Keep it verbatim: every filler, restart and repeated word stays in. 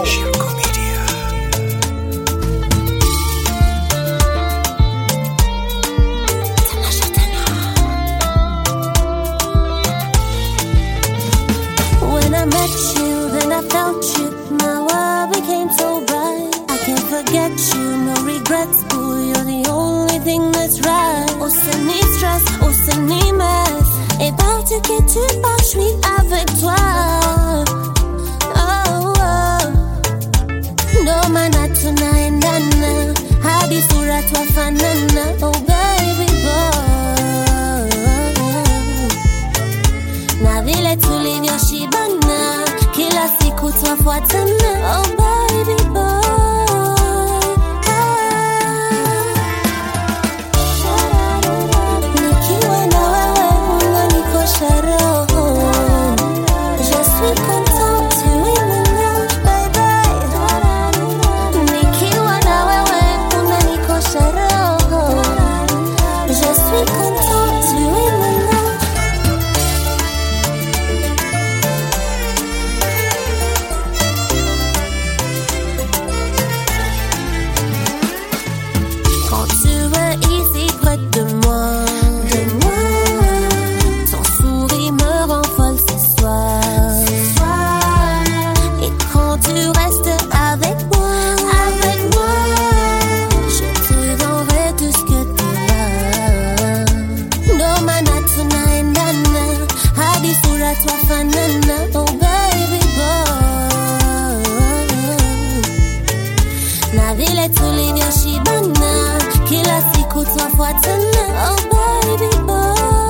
When I met you, then I felt you. My world became so bright. I can't forget you, no regrets, boo. You're the only thing that's right. Oh, c'est ni stress, oh, c'est ni mess. Et par tu que tu pars, je suis avec toi. Oh, oh. No mana tonight, nana. Hadi sura twa fanana. Oh, baby boy. Na vile tulivyo shibana, kila siku twafuatana. Oh, baby boy. Oh, baby boy. Na vile tulivyo shibana, kila siku twafuatana. Oh, baby boy.